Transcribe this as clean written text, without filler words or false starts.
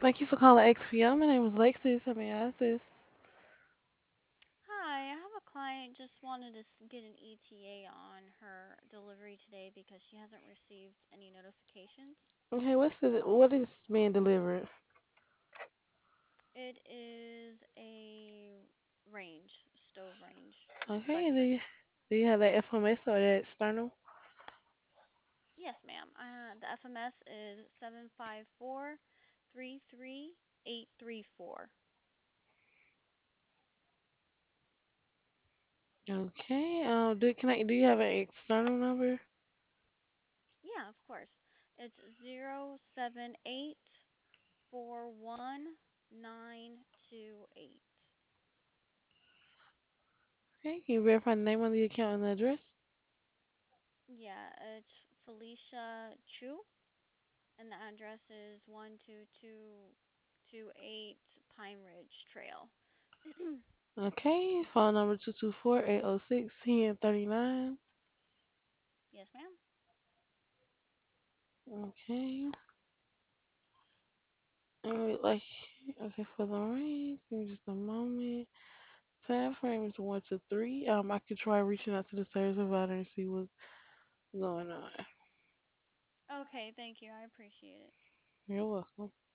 Thank you for calling XPO. My name is Lexus. How may I assist? Hi, I have a client just wanted to get an ETA on her delivery today because she hasn't received any notifications. Okay, what is being delivered? It is a range, stove range, Okay, electric. do you have that FMS or that external? Yes, ma'am. The FMS is 754-33834. Okay, do you have an external number? Yeah, of course. It's 078411928. Okay, can you verify the name on the account and the address? Yeah, it's Felicia Chu. And the address is 12228 Pine Ridge Trail. Okay, phone number 224-806-1039. Yes, ma'am. Okay, like, okay, for the range, give me just a moment. Time frame is 1 to 3. I could try reaching out to the service provider and see what's going on. Okay, thank you. I appreciate it. You're welcome.